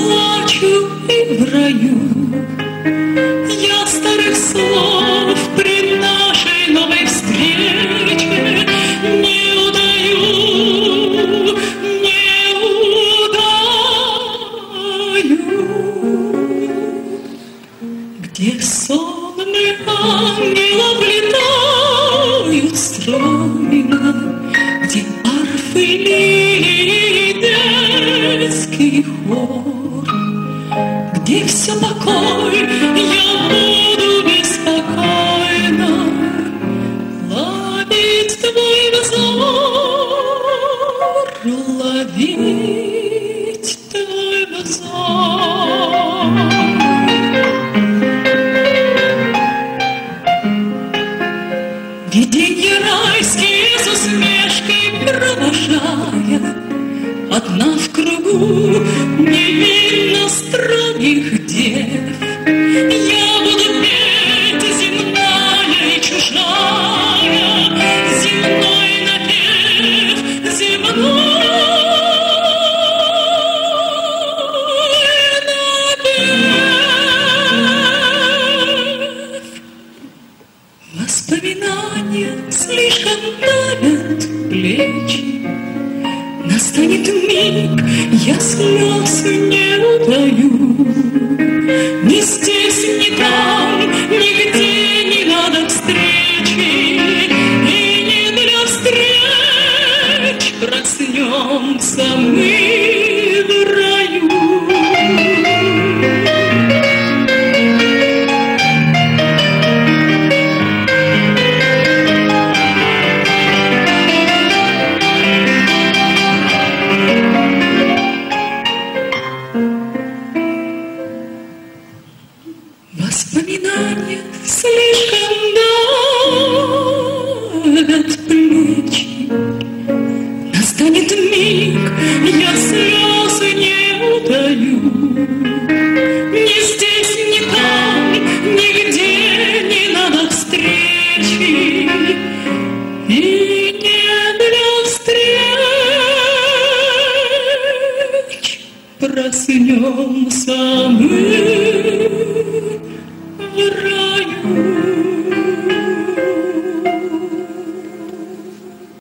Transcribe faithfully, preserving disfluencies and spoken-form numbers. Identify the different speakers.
Speaker 1: плачу и в раю. Я старых слов при нашей новой встрече не удаю, не удаю. Где сонные ангелы влетают стройно, где арфы, лирии, детский хор, где все покой, я буду беспокойно ловить твой взор, ловить твой взор. Виденье райские с усмешкой провожая, одна в кругу невинно строгих дев. Я буду петь земная и чужая, земной напев, земной напев. Воспоминания слишком давят плечи. Настанет миг, я слез не утаю. Ни здесь, ни там, нигде не надо встречи, и не для встреч проснемся мы в раю. Воспоминания слишком давят плечи. Настанет миг, я слезы не утаю. Ни здесь, ни там, нигде не надо встречи, и не для встреч проснемся мы в раю.